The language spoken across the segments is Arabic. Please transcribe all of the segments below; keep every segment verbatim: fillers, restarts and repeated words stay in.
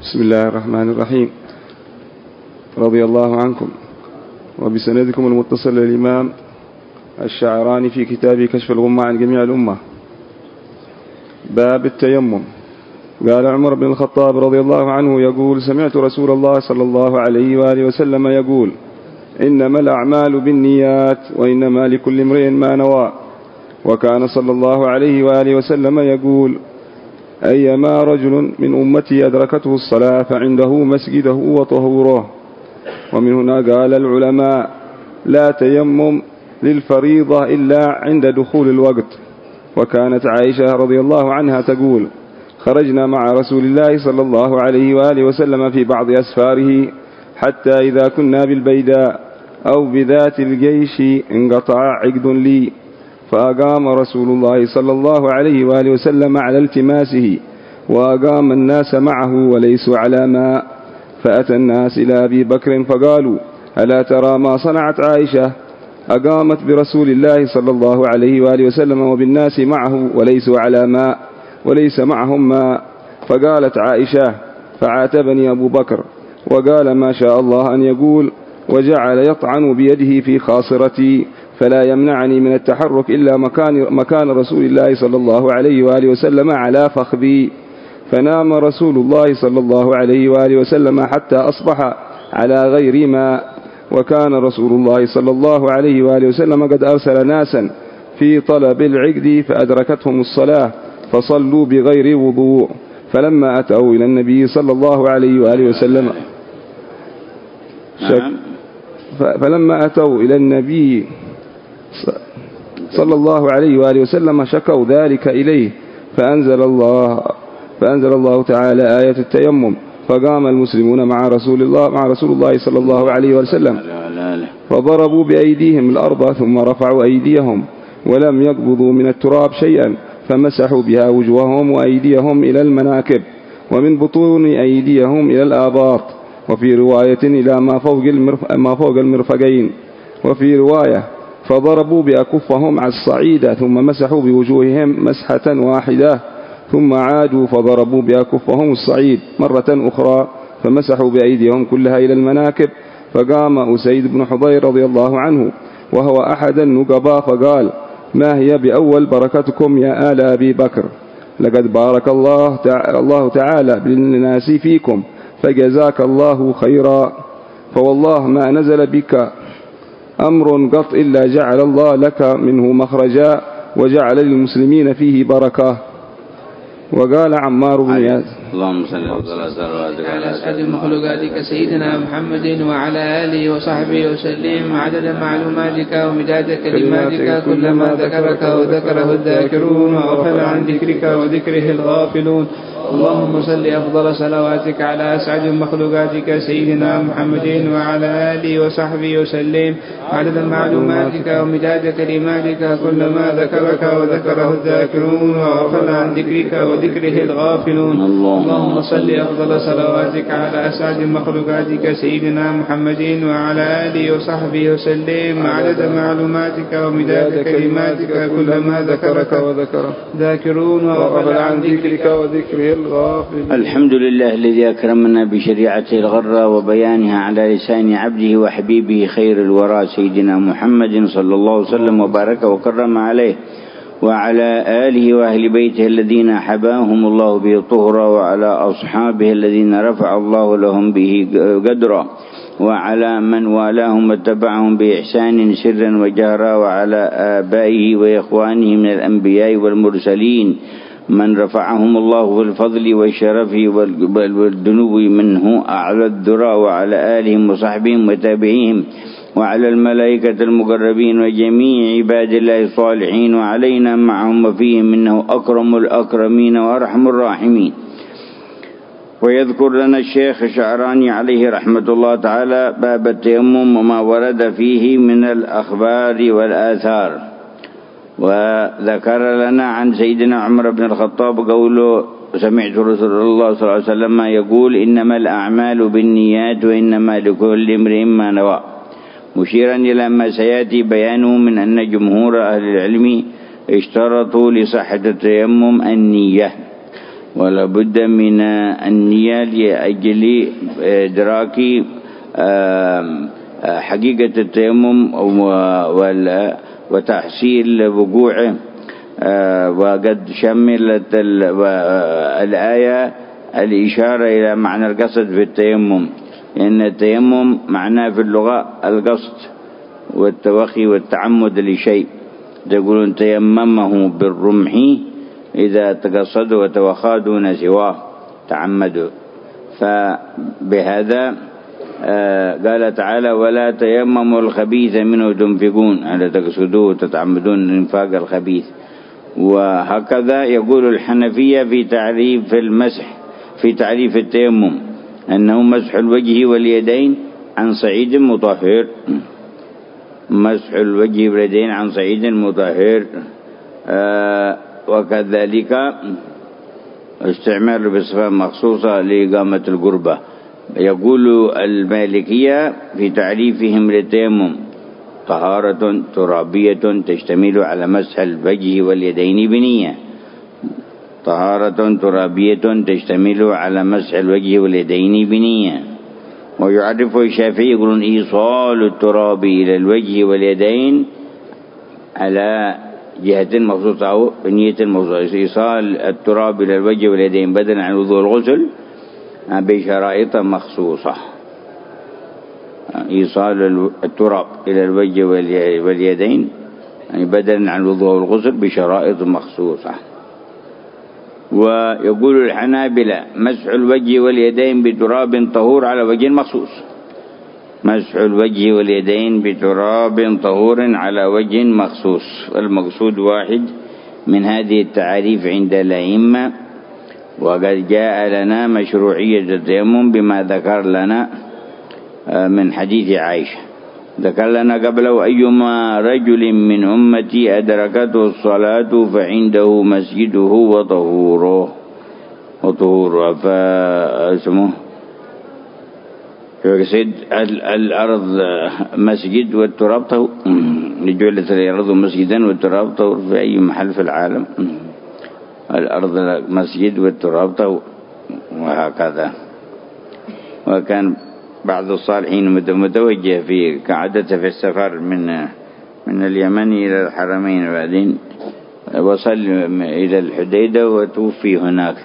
بسم الله الرحمن الرحيم. رضي الله عنكم. وبسندكم المتصل للإمام الشعراني في كتابه كشف الغمة عن جميع الأمة. باب التيمم. قال عمر بن الخطاب رضي الله عنه يقول: سمعت رسول الله صلى الله عليه وآله وسلم يقول: إنما الأعمال بالنيات وإنما لكل امرئ ما نوى. وكان صلى الله عليه وآله وسلم يقول: أيما رجل من أمتي أدركته الصلاة فعنده مسجده وطهوره. ومن هنا قال العلماء: لا تيمم للفريضة إلا عند دخول الوقت. وكانت عائشة رضي الله عنها تقول: خرجنا مع رسول الله صلى الله عليه وآله وسلم في بعض أسفاره حتى إذا كنا بالبيداء أو بذات الجيش انقطع عقد لي، فأقام رسول الله صلى الله عليه وآله وسلم على التماسه، وأقام الناس معه وليسوا على ماء. فأتى الناس إلى أبي بكر فقالوا: ألا ترى ما صنعت عائشة؟ أقامت برسول الله صلى الله عليه وآله وسلم وبالناس معه وليسوا على ماء وليس معهم ماء. فقالت عائشة: فعاتبني أبو بكر وقال: ما شاء الله أن يقول، وجعل يطعن بيده في خاصرتي، فلا يمنعني من التحرك إلا مكان, مكان رسول الله صلى الله عليه وآله وسلم على فخذي. فنام رسول الله صلى الله عليه وآله وسلم حتى أصبح على غير ماء. وكان رسول الله صلى الله عليه وآله وسلم قد أرسل ناسا في طلب العقد فأدركتهم الصلاة فصلوا بغير وضوء. فلما أتوا إلى النبي صلى الله عليه وآله وسلم شك فلما أتوا إلى النبي صلى الله عليه وآله وسلم شكوا ذلك إليه، فأنزل الله فأنزل الله تعالى آية التيمم، فقام المسلمون مع رسول الله مع رسول الله صلى الله عليه وسلم فضربوا بأيديهم الأرض ثم رفعوا أيديهم ولم يقبضوا من التراب شيئا، فمسحوا بها وجوههم وأيديهم إلى المناكب ومن بطون أيديهم إلى الآباط، وفي رواية إلى ما فوق ما فوق المرفقين. وفي رواية: فضربوا بأكفهم على الصعيدة ثم مسحوا بوجوههم مسحة واحدة، ثم عادوا فضربوا بأكفهم الصعيد مرة أخرى فمسحوا بأيديهم كلها إلى المناكب. فقام أسيد بن حضير رضي الله عنه وهو أحد النقباء فقال: ما هي بأول بركتكم يا آل أبي بكر؟ لقد بارك الله تعالى, الله تعالى بالناس فيكم، فجزاك الله خيرا. فوالله ما نزل بك أمر قط إلا جعل الله لك منه مخرجا وجعل للمسلمين فيه بركة. وقال عمار بن ياسر: اللهم صل وسلم على أسعد المخلوقات سيدنا محمد وعلى آله وصحبه وسلم عدد معلوماتك ومداد كلماتك، كلما ذكرك وذكره الذاكرون وغفل عن ذكرك وذكره الغافلون. اللهم صل أفضل صلواتك على أسعد مخلوقاتك سيدنا محمد وعلى آله وصحبه وسلم عدد معلوماتك ومداد كلماتك، كلما ذكرك وذكره الذاكرون وغفل عن ذكرك وذكره الغافلون. اللهم صل أفضل صلواتك على أسعد مخلوقاتك سيدنا محمد وعلى آله وصحبه وسلم عدد معلوماتك ومداد كلماتك، كلما ذكرك وذكره الذاكرون وغفل عن ذكرك وذكره الغافلون. الحمد لله الذي أكرمنا بشريعته الغرة وبيانها على لسان عبده وحبيبه خير الورى سيدنا محمد صلى الله عليه وسلم وبارك وكرم عليه وعلى آله وأهل بيته الذين حباهم الله به طهرا، وعلى أصحابه الذين رفع الله لهم به قدرا، وعلى من والاهم واتبعهم بإحسان سرا وجهرا، وعلى آبائه وإخوانه من الأنبياء والمرسلين من رفعهم الله في الفضل والشرف والدنو منه أعلى الذرى، وعلى آلهم وصحبهم وتابعيهم، وعلى الملائكة المقربين وجميع عباد الله الصالحين، وعلينا معهم وفيهم إنه أكرم الأكرمين وأرحم الراحمين. ويذكر لنا الشيخ الشعراني عليه رحمة الله تعالى باب التيمم وما ورد فيه من الأخبار والآثار. وذكر لنا عن سيدنا عمر بن الخطاب قوله: سمعت رسول الله صلى الله عليه وسلم يقول: إنما الأعمال بالنيات وإنما لكل امرئ ما نوى، مشيرا إلى ما سيأتي بيانه من أن جمهور أهل العلم اشترطوا لصحة التيمم النية. ولا بد من النية لأجل إدراك حقيقة التيمم وتحصيل وقوعه. وقد شملت الآية الإشارة إلى معنى القصد في التيمم، لأن التيمم معناه في اللغة القصد والتوخي والتعمد لشيء. يقولون تيممه بالرمح إذا تقصدوا وتوخى دون سواه تعمدوا. فبهذا قال تعالى ولا تيمموا الخبيث منه تنفقون، على تقصدوه وتتعمدون انفاق الخبيث. وهكذا يقول الحنفية في تعريف المسح في تعريف التيمم أنه مسح الوجه واليدين عن صعيد مطهر، مسح الوجه واليدين عن صعيد مطهر. آه وكذلك استعمال بصفة مخصوصة لإقامة القربة. يقول المالكية في تعريفهم للتيمم طهارة ترابية تشتمل على مسح الوجه واليدين بنية، طهارة ترابية تشتمل على مسح الوجه واليدين بنية. ويعرف الشافعي يقولون إيصال التراب إلى الوجه واليدين على جهة مخصوصة أو نية مخصوصة. إيصال التراب إلى الوجه واليدين بدلا عن وضوء الغسل بشرائط مخصوصة. إيصال التراب إلى الوجه واليدين يعني بدلا عن وضوء الغسل بشرائط مخصوصة. ويقول الحنابلة مسح الوجه واليدين بتراب طهور على وجه مخصوص، مسح الوجه واليدين بتراب طهور على وجه مخصوص. المقصود واحد من هذه التعاريف عند الأئمة. وقد جاء لنا مشروعية التيمم بما ذكر لنا من حديث عائشة. ذكر لنا قبله أيما رجل من أمتي أدركته الصلاة فعنده مسجده وطهوره وطهوره فاسمه يقصد الأرض مسجد والتراب طهور. جعلت الأرض مسجدا والتراب طهور في أي محل في العالم. الأرض مسجد والتراب طهور وهكذا. وكان بعض الصالحين متوجه في كعادته في السفر من من اليمن إلى الحرمين، وبعدين وصل إلى الحديدة وتوفي هناك.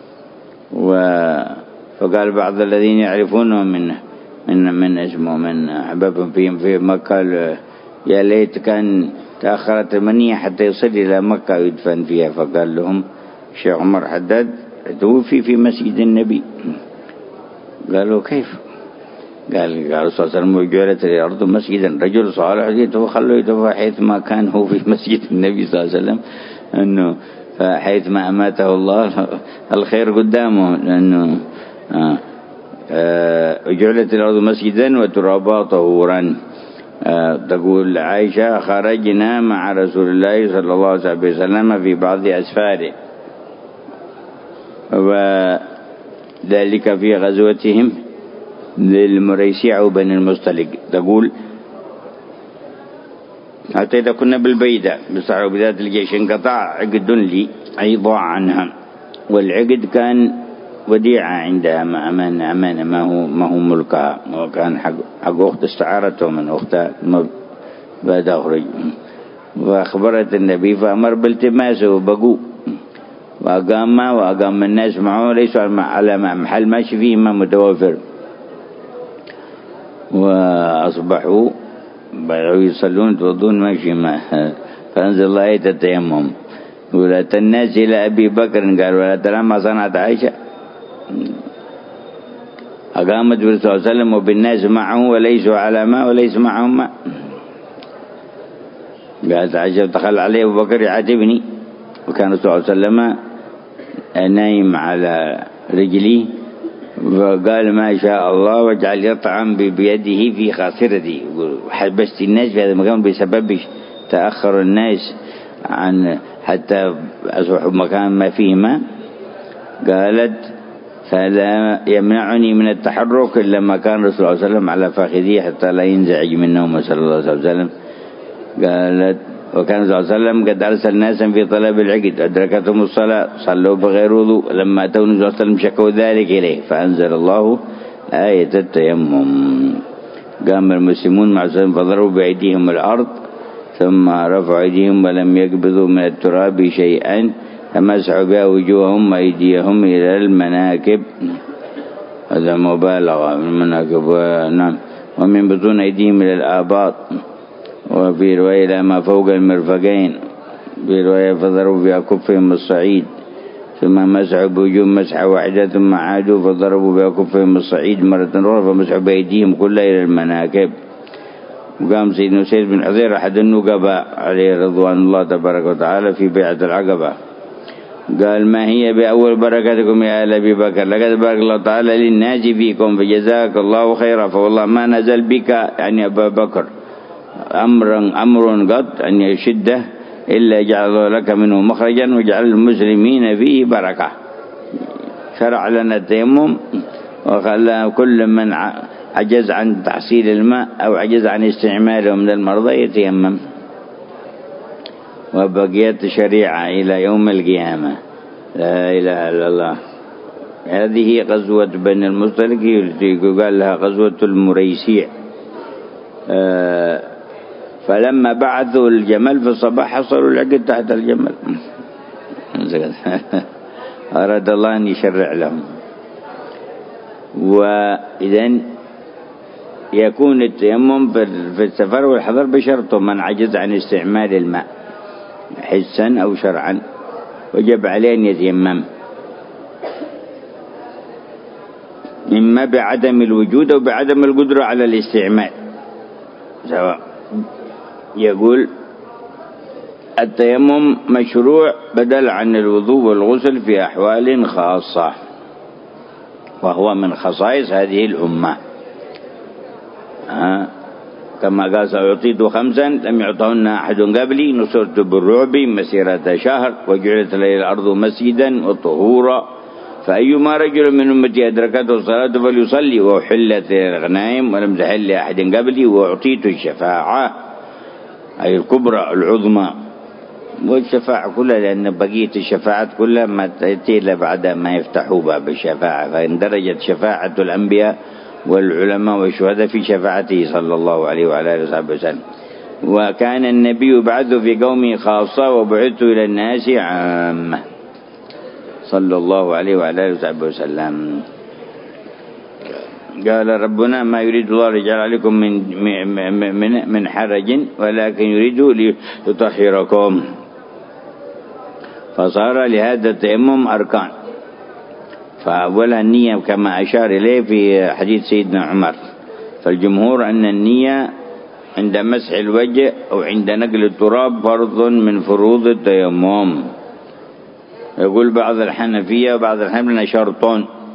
فقال بعض الذين يعرفونه من من من اسمه من أحبابهم في في مكة يا ليت كان تأخرت المنية حتى يصل إلى مكة ويدفن فيها. فقال لهم الشيخ عمر حداد توفي في مسجد النبي. قالوا كيف؟ قال قال صلى الله عليه وسلم جعلت الأرض مسجدا، رجل صالح يتوخلوا يتوفى حيث ما كان هو في مسجد النبي صلى الله عليه وسلم، أنه فحيث ما أماته الله الخير قدامه. لأنه آه آه جعلت الأرض مسجدا وترابا طهورا. آه تقول عائشة خرجنا مع رسول الله صلى الله عليه وسلم في بعض أسفاره، وذلك في غزوتهم للمريسيع وبن المصطلق. تقول حتى إذا كنا بالبيدة بصحراء بذات الجيش انقطع عقد لي أي ضاع عنها، والعقد كان وديعة عندها ما أمان أمانة ما هو ما هو ملكها، وكان حق حق أخت استعارته من أختها بعد أخرج. وأخبرت النبي فأمر بالتماسه وبقوا وأقام وأقام الناس معه ليسوا على محل ماشي فيه ما متوفر. وأصبحوا بدأوا يصلون توضون ماشي ما. فأنزل الله آية التيمم ولا الناس إلى أبي بكر قال ولا ترى ما صنعت عائشة. أقامت بالرسول صلى الله عليه وسلم وبالناس معه وليسوا على ما وليس معهم ما. قالت عائشة دخل عليه أبو بكر يعاتبني، وكان الرسول صلى الله عليه وسلم نايم على رجلي فقال ما شاء الله واجعل يطعم بيده في خاصرتي. حبست الناس في هذا المكان بسبب تأخر الناس عن حتى أصبحوا مكان ما فيه ماء. قالت فلا يمنعني من التحرك إلا ما كان الرسول صلى الله عليه وسلم على فخذيه حتى لا ينزعج منهم صلى الله عليه وسلم. قالت وكان صلى الله عليه وسلم قد أرسل ناسا في طلب العقد أدركتهم الصلاة صلوا بغير وضوء، لما أتوا النبي صلى الله عليه وسلم شكوا ذلك إليه فأنزل الله آية التيمم. قام المسلمون مع السلام فضربوا بأيديهم الأرض ثم رفعوا أيديهم ولم يقبضوا من التراب شيئا فمسحوا بها وجوههم وأيديهم إلى المناكب. هذا مبالغة من المناكب. نعم. ومن بطون أيديهم إلى الآباط، وفي رواية إلى ما فوق المرفقين، في رواية فضربوا بأكفهم الصعيد ثم مسحوا بوجوههم مسحة واحدة ثم عادوا فضربوا بأكفهم الصعيد مرة أخرى فمسحوا بأيديهم كلها إلى المناكب. وقام سيدنا سيد بن حذير أحد النقباء عليه رضوان الله تبارك وتعالى في بيعة العقبة قال: ما هي بأول بركاتكم يا آل أبي بكر؟ لقد بارك الله تعالى للناس فيكم فجزاك الله خيرا، فوالله ما نزل بك يعني أبا بكر أمر أمر قط أن يشده إلا جعل الله لك منه مخرجا وجعل المسلمين فيه بركة. شرع لنا التيمم وخلى كل من عجز عن تحصيل الماء أو عجز عن استعماله من المرضى يتيمم، وبقيت شريعة إلى يوم القيامة. لا إله إلا الله. هذه غزوة بني المصطلق يقال لها غزوة المريسيع. آه فلما بعثوا الجمل في الصباح حصلوا العقد تحت الجمل. أراد الله أن يشرع لهم. وإذن يكون التيمم في السفر والحضر بشرط من عجز عن استعمال الماء حسا أو شرعا وجب عليه أن يتيمم، إما بعدم الوجود أو بعدم القدرة على الاستعمال سواء. يقول التيمم مشروع بدل عن الوضوء والغسل في أحوال خاصة، وهو من خصائص هذه الأمة. ها كما قال: سأعطيت خمسا لم يعطهن أحد قبلي، نصرت بالرعب مسيرة شهر، وجعلت لي الأرض مسجدا وطهورا، فأيما رجل من أمتي أدركته الصلاة فليصلي، وحلت الغنائم ولم تحل لأحد قبلي، وأعطيت الشفاعة أي الكبرى العظمى، والشفاعة كلها لأن بقية الشفاعات كلها ما تأتي إلا بعد ما يفتحوا باب الشفاعة، فاندرجت شفاعة الأنبياء والعلماء والشهداء في شفاعته صلى الله عليه وعلى آله وصحبه وسلم. وكان النبي بعث في قومه خاصة وبعثت إلى الناس عامة صلى الله عليه وعلى آله وصحبه وسلم. قال ربنا: ما يريد الله رجال عليكم من من من حرج ولكن يريد ليطهركم. فصار لهذا التيمم أركان، فأولها النية كما أشار إليه في حديث سيدنا عمر. فالجمهور أن النية عند مسح الوجه أو عند نقل التراب فرض من فروض التيمم. يقول بعض الحنفية وبعض الحنابلة شرط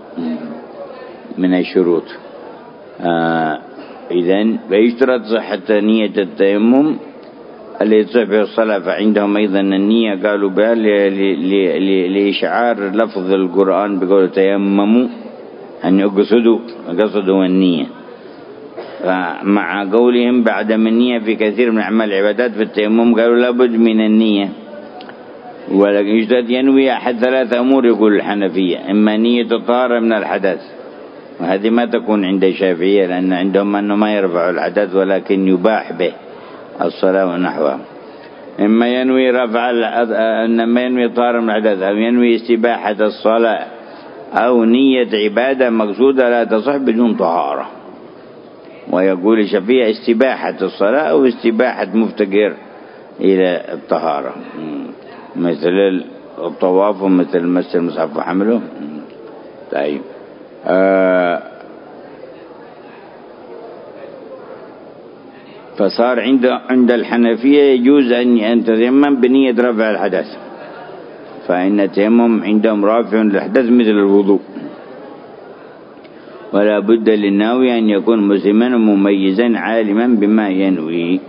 من الشروط. آه إذن فيشترط صحة نية التيمم اللي تصح به الصلاة، فعندهم أيضا النية قالوا بها لإشعار لفظ القرآن بقول تيمموا أن يقصدوا قصدوا النية. فمع قولهم بعدم النية في كثير من أعمال العبادات في التيمم قالوا لابد من النية، ولكن يشترط ينوي أحد ثلاث أمور. يقول الحنفية: إما نية الطهارة من الحدث، وهذه ما تكون عند الشافعية لأن عندهم أنه ما يرفع الحدث ولكن يباح به الصلاة ونحوها. إما ينوي رفع إنما ينوي طهارة من الحدث، أو ينوي استباحة الصلاة، أو نية عبادة مقصودة لا تصح بدون طهارة. ويقول الشافعي استباحة الصلاة أو استباحة مفتقر إلى الطهارة، مثل الطواف ومثل مس المصحف وحمله. طيب آه فصار عند عند الحنفية يجوز أن تتيمم بنية رفع الحدث، فإن التيمم عندهم رافع للحدث مثل الوضوء، ولا بد للناوي أن يكون مسلما مميزا عالما بما ينوي.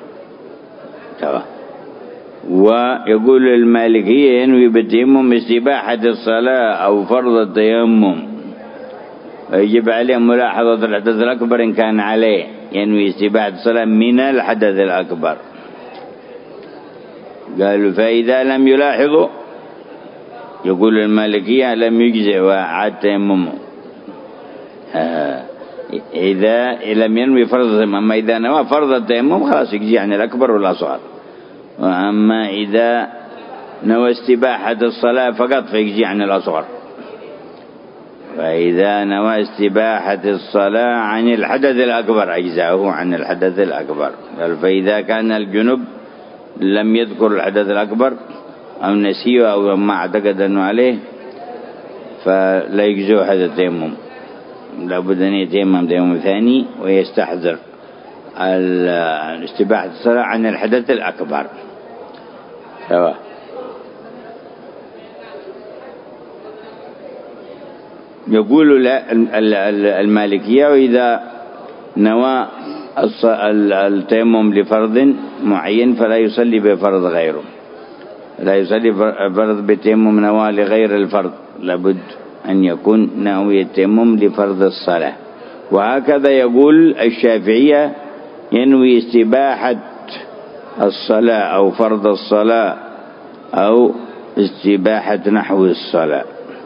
ويقول المالكية ينوي بالتيمم استباحة الصلاة أو فرض التيمم، ويجب عليه ملاحظة الحدث الأكبر إن كان عليه، ينوي استباحة الصلاة من الحدث الأكبر. قالوا فإذا لم يلاحظوا يقول المالكية لم يجزئ وعاد تيممه إذا لم ينوي فرض التيمم. أما إذا نوى فرض التيمم خلاص يجزي عن الأكبر والأصغر. وأما إذا نوى استباحة الصلاة فقط فيجزي عن الأصغر. فإذا نوى استباحة الصلاة عن الحدث الأكبر أجزاه عن الحدث الأكبر. قال فإذا كان الجنب لم يذكر الحدث الأكبر أو نسيه أو ما اعتقد أنه عليه فلا يجزه هذا التيمم، لابد أن يتيمم تيمم ثاني ويستحضر استباحة الصلاة عن الحدث الأكبر سواء. يقول المالكية وإذا نوى التيمم لفرض معين فلا يصلي بفرض غيره، لا يصلي فرض بتيمم نوى لغير الفرض، لابد أن يكون ناوي التيمم لفرض الصلاة. وهكذا يقول الشافعية ينوي استباحة الصلاة أو فرض الصلاة أو استباحة نحو الصلاة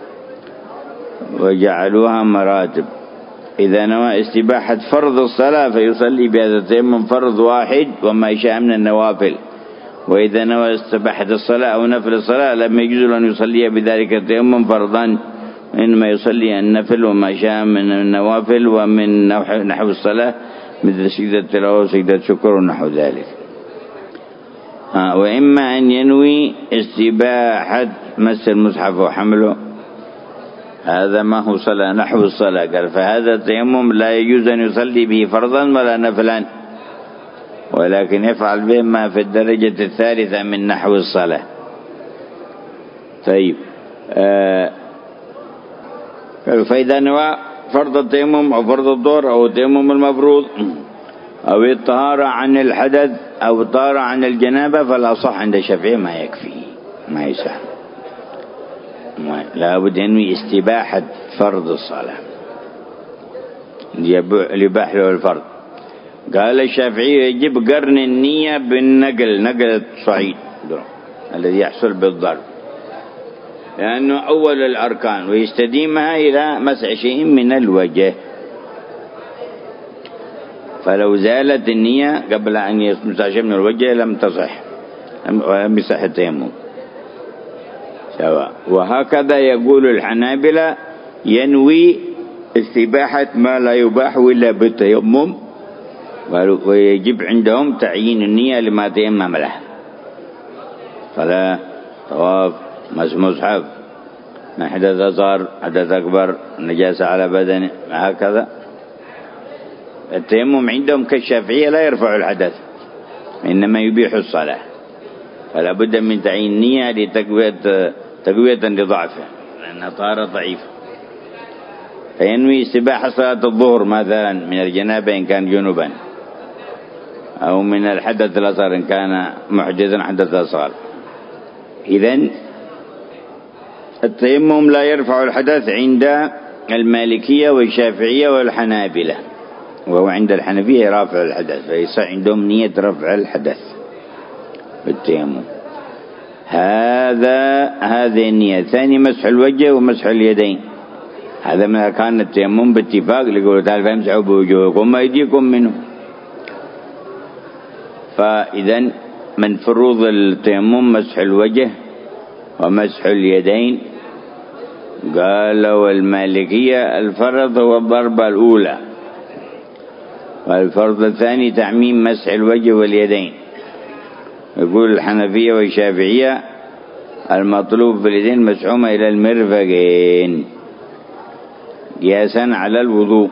وجعلوها مراتب. إذا نوى استباحة فرض الصلاة فيصلي بهذا التيمم فرض واحد وما يشاء من النوافل. وإذا نوى استباحة الصلاة أو نفل الصلاة لم يجوز أن يصلي بذلك التيمم فرضا، إنما يصلي النفل وما شاء من النوافل ومن نحو الصلاة مثل سجدة التلاوة وسجدة شكر ونحو ذلك. وإما أن ينوي استباحة مس المصحف وحمله، هذا ما هو صلاة نحو الصلاة. قال فهذا التيمم لا يجوز أن يصلي به فرضا ولا نفلا، ولكن يفعل به ما في الدرجة الثالثة من نحو الصلاة. طيب آه فإذا نوى فرض التيمم أو فرض الظهر أو التيمم المفروض أو الطهارة عن الحدث أو الطهارة عن الجنابة فلا صح عند الشافعي ما يكفي ما يسع، لا بد ينوي استباحة فرض الصلاة ليباح له الفرض. قال الشافعي يجب قرن النية بالنقل، نقل الصعيد الذي يحصل بالضرب، لأنه أول الأركان ويستديمها إلى مسح شيء من الوجه. فلو زالت النية قبل أن يمسح شيء من الوجه لم تصح ولم يصح التيمم سواء. وهكذا يقول الحنابلة ينوي استباحة ما لا يباح إلا بالتيمم، ويجب عندهم تعيين النية لما تيمم له. فلا طواف مس مصحف حدث أصغر حدث أكبر نجاسة على بدنه هكذا. التيمم عندهم كالشافعية لا يرفع الحدث إنما يبيح الصلاة، فلا بد من تعيين نية لتقوية تقوية لضعفه لأنها طهارة ضعيفة. فينوي استباحة صلاة الظهر مثلا من الجنابة إن كان جنوبا، أو من الحدث الأصغر إن كان محدثا حدث أصغر. إذن التيمم لا يرفع الحدث عند المالكية والشافعية والحنابلة، وهو عند الحنفية رافع الحدث، فيصح عندهم نية رفع الحدث بالتيمم. هذا هذه النية. ثاني مسح الوجه ومسح اليدين، هذا من أركان التيمم باتفاق، لقوله تعالى فامسحوا بوجوهكم وأيديكم منه. فإذا من فروض التيمم مسح الوجه ومسح اليدين. قال والمالكية الفرض هو الضربة الأولى، والفرض الثاني تعميم مسح الوجه واليدين. يقول الحنفية والشافعية المطلوب في اليدين مسحهما إلى المرفقين قياسا على الوضوء،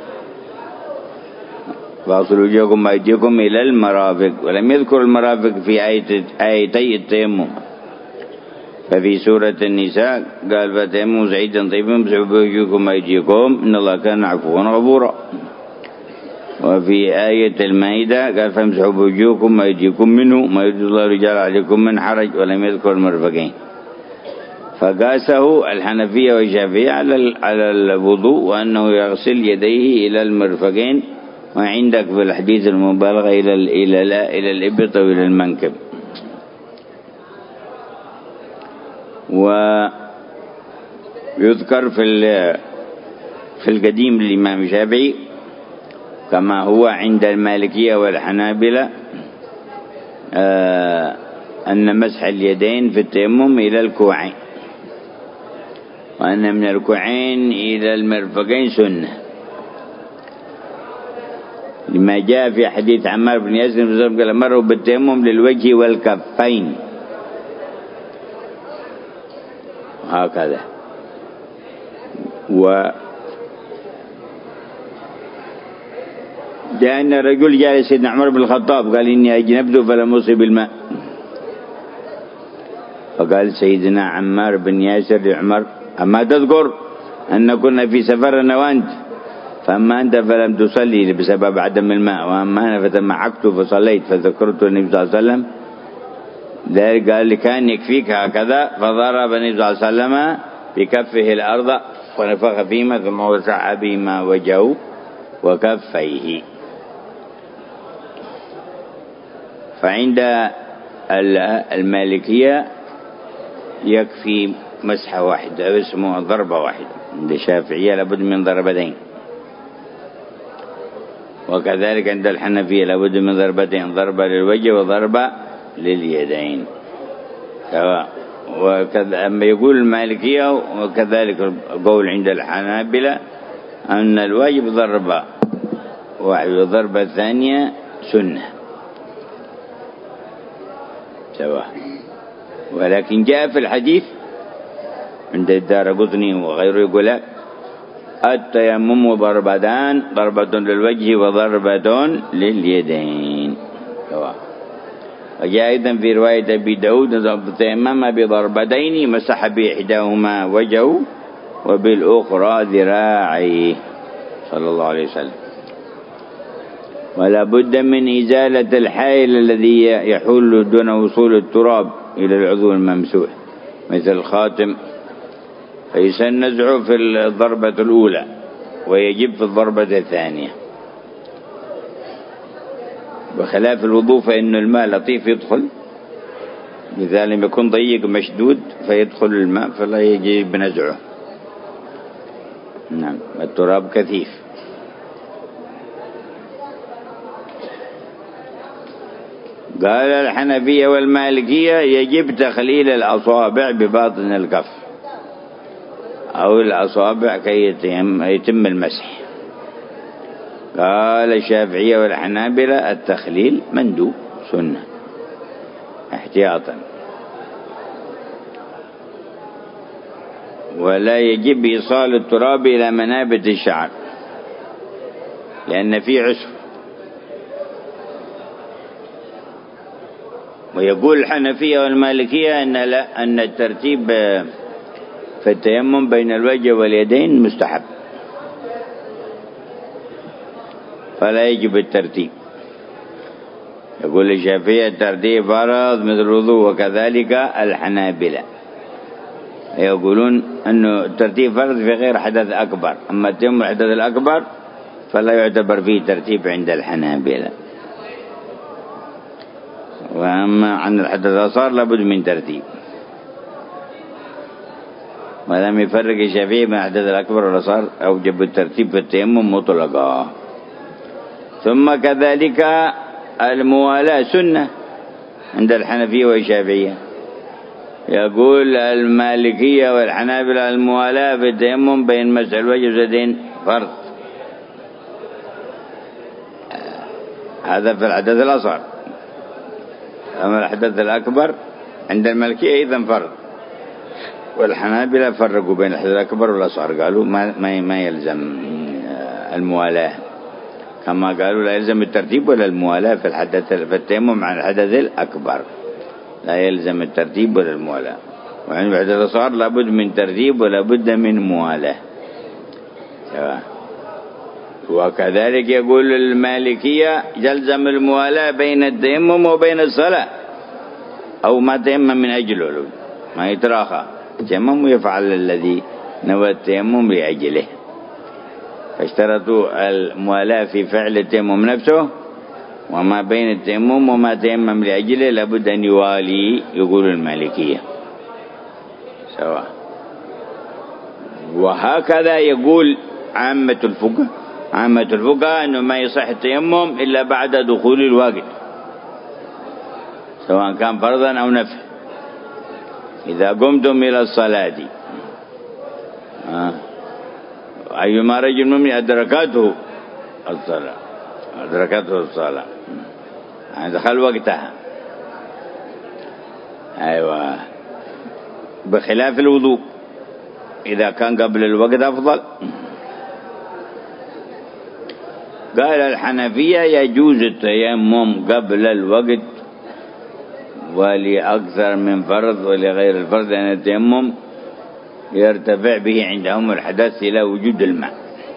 فاصلوا وجوهكم وأيديكم إلى المرافق. ولم يذكر المرافق في آيتي التيمم. ففي سورة النساء قال فتيمموا صعيدا طيبا فامسحوا بوجوهكم وأيديكم إن الله كان عفوا غفورا. وفي آية المائدة قال فامسحوا بوجوهكم وأيديكم منه ما يريد الله رجال عليكم من حرج، ولم يذكر المرفقين. فقاسه الحنفية والشافعية على على الوضوء وأنه يغسل يديه إلى المرفقين، وعندك في الحديث المبالغة إلى إلى لا إلى الإبط وإلى المنكب. ويذكر في في القديم للإمام الشافعي كما هو عند المالكية والحنابلة أن مسح اليدين في التيمم إلى الكوعين، وأن من الكوعين إلى المرفقين سنة، لما جاء في حديث عمار بن ياسر قال مروا بالتيمم للوجه والكفين، هكذا. و جاء أن الرجل جاء سيدنا عمر بن الخطاب قال إني أجنبت فلم أصب الماء، فقال سيدنا عمار بن ياسر لعمر أما تذكر أن كنا في سفر أنا وأنت، فأما أنت فلم تصلي بسبب عدم الماء، وأما أنا فتمعكت فصليت، فذكرت النبي صلى الله عليه وسلم ذلك قال لي كان يكفيك هكذا، فضرب النبي صلى الله عليه وسلم بكفه الأرض ونفخ فيما ثم وسع بهما وجهه وكفيه. فعند المالكية يكفي مسحة واحدة اسمه ضربة واحدة، عند الشافعية لابد من ضربتين، وكذلك عند الحنفية لابد من ضربتين، ضربة للوجه وضربة لليدين. وكذا أما يقول المالكية وكذلك القول عند الحنابلة أن الواجب ضربة واحدة والضربة الثانية سنة سواء. ولكن جاء في الحديث عند الدارقطني وغيره يقول التيمم ضربتان، ضربة للوجه وضربة لليدين سواء. وجاء أيضا في رواية أبي داود تيمم بضربتين مسح بإحداهما وجهه وبالأخرى ذراعيه صلى الله عليه وسلم. ولا بد من إزالة الحائل الذي يحول دون وصول التراب إلى العضو الممسوح مثل الخاتم، فيسن نزعه في الضربة الأولى ويجب في الضربة الثانية، بخلاف الوضوء فإن الماء لطيف يدخل، إذا لم يكن ضيق مشدود فيدخل الماء فلا يجب نزعه. نعم التراب كثيف. قال الحنفية والمالكية يجب تخليل الأصابع بباطن الكف أو الأصابع كي يتم المسح. قال الشافعية والحنابلة التخليل مندوب سنة احتياطا، ولا يجب إيصال التراب إلى منابت الشعر لأن فيه عسر. ويقول الحنفية والمالكية أن لا أن الترتيب في التيمم بين الوجه واليدين مستحب، فلا يجب الترتيب. يقول الشافعية الترتيب فرض مثل الوضوء، وكذلك الحنابلة يقولون أنه الترتيب فرض في غير حدث أكبر، أما التيمم الحدث الأكبر فلا يعتبر فيه ترتيب عند الحنابلة، وأما عن الحدث الأصغر لابد من ترتيب. ولم يفرق الشافعي بين الحدث الأكبر والأصغر أوجب الترتيب في التيمم مطلقا. ثم كذلك الموالاة سنة عند الحنفية والشافعية. يقول المالكية والحنابلة الموالاة في التيمم بين مسح الوجه واليدين فرض، هذا في الحدث الأصغر. أما الحدث الأكبر عند المالكية أيضا فرض، والحنابلة فرقوا بين الحدث الأكبر والأصغر، قالوا ما ما ما يلزم الموالاة، كما قالوا لا يلزم الترتيب ولا الموالاة في الحدث في التيمم عن الحدث الأكبر، لا يلزم الترتيب ولا الموالاة. وعند الحدث الأصغر لابد من ترتيب ولا بد من موالاة. وكذلك يقول المالكية يلزم الموالاة بين التيمم وبين الصلاة، أو ما تيمم من أجله ما يتراخى، التيمم يفعل الذي نوى التيمم لأجله، فاشترطوا الموالاة في فعل التيمم نفسه، وما بين التيمم وما تيمم لأجله لابد أن يوالي، يقول المالكية سواء. وهكذا يقول عامة الفقهاء عامة الفقهاء أنه ما يصح التيمم إلا بعد دخول الوقت، سواء كان فرضا أو نفل. إذا قمتم إلى الصلاة أيما رجل مؤمن أدركته الصلاة أدركته الصلاة يعني دخل وقتها. أيوة، بخلاف الوضوء إذا كان قبل الوقت أفضل. قال الحنفية يجوز التيمم قبل الوقت ولأكثر من فرض ولغير الفرض، لأن التيمم يرتفع به عندهم الحدث إلى وجود الماء،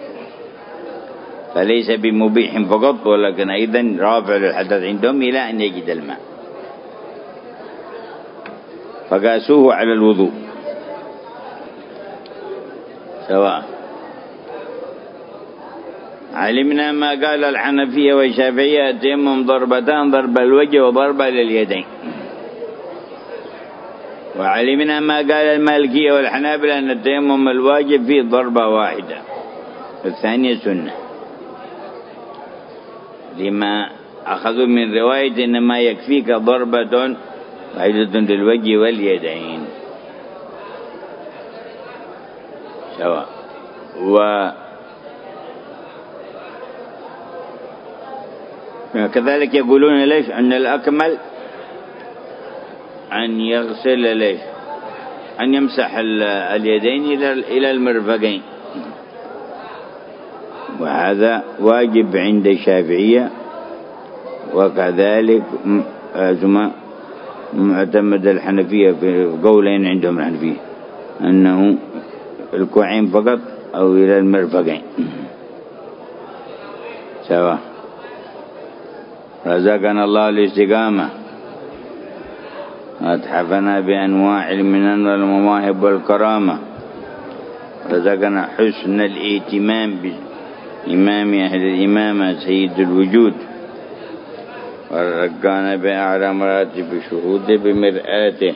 فليس بمبيح فقط ولكن أيضا رافع للحدث عندهم إلى أن يجد الماء، فقاسوه على الوضوء سواء. علمنا ما قال الحنفية والشافعية التيمم ضربتان، ضرب الوجه وضربة لليدين. وعلمنا ما قال المالكية والحنابلة أن التيمم الواجب فيه ضربة واحدة، الثانية سنة، لما أخذوا من رواية إنما يكفيك ضربة واحدة للوجه واليدين سواء. و كذلك يقولون ليش أن الأكمل أن يغسل ليش أن يمسح اليدين إلى المرفقين، وهذا واجب عند الشافعية، وكذلك ثم معتمد الحنفية في قولين عندهم الحنفية أنه الكوعين فقط أو إلى المرفقين سواء. رزقنا الله الاستقامة، أتحفنا بأنواع المنن والمواهب والكرامة، رزقنا حسن الاهتمام بإمام أهل الإمامة سيد الوجود، ورزقنا بأعلى مراتب شهود بمرآته،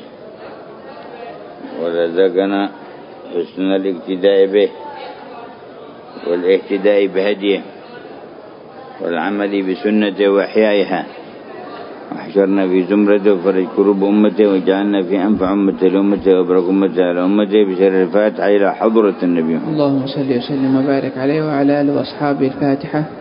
ورزقنا حسن الاقتداء به والاهتداء بهديه والعمل بسنته وإحيائها، واحشرنا في زمرته وفرج كروب أمته، وجعلنا في أنفع أمته لأمته وأبرك أمته على أمته، بسر الفاتحة إلى حضرة النبي. اللهم صل وسلم وبارك عليه وعلى آله وأصحابه. الفاتحة.